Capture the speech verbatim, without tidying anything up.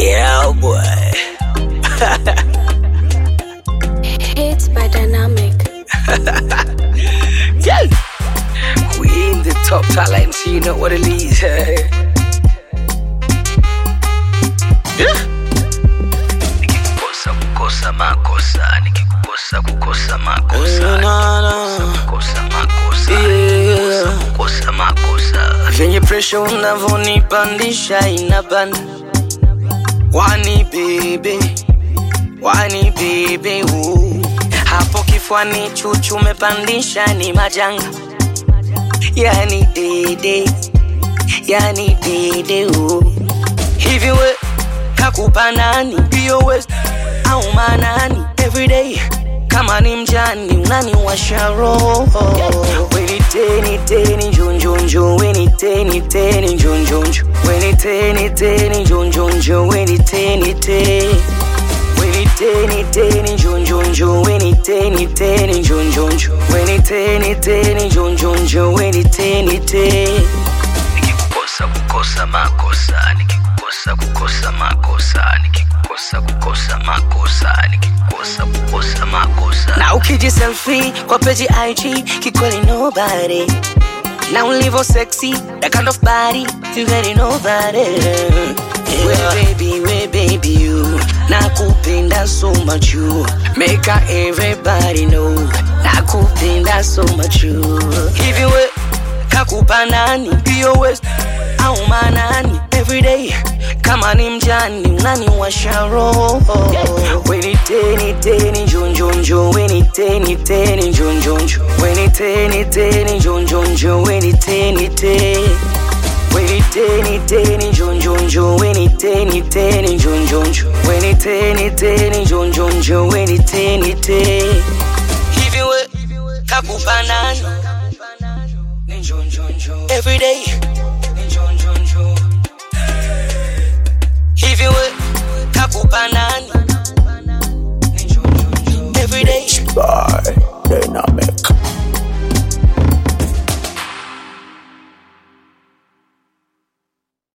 Yeah, boy. Hits by Dynamic. Yeah. We in the top talent, so you know what it is. Yeah. Nikikukosa kukosa makosa, nikikukosa kukosa makosa, kukosa makosa, yeah. Kukosa makosa. Venye pressure unavonipandisha inapanda. Wani baby, wani baby, ooh. Hapo kifuani chuchu mepandisha ni majanga. Yani dede, yani dede, ooh. Hivi we kakupa nani hiyo west au manani? Everyday kama ni mjani unaniwasha roho. Weni teni teni njonjonjo, weni teni teni njonjonjo, weni teni teni njonjonjo, weni teni teni, weni teni teni njonjonjo, weni teni teni njonjonjo, weni teni teni njonjonjo, weni teni teni. Nikikukosa kukosa makosa, nikikukosa kukosa makosa, nikikukosa kukosa makosa, nikikukosa kukosa makosa. Na ukiji selfie kwa page I G kikweli nobody. Now live sexy, that kind of body you really nobody. Yeah. We baby, we baby you. Nakupenda so much you. Make everybody know. Nakupenda so much you. Hivi we kakupa nani hiyo west au manani? Everyday kama ni mjani unaniwasha roho. Weni teni teni njonjonjo, weni teni teni njonjonjo, weni teni teni njonjonjo, weni teni teni, weni teni teni njonjonjo, weni teni teni njonjonjo, weni teni teni njonjonjo, weni teni teni. Hivi we kakupa nani? Everyday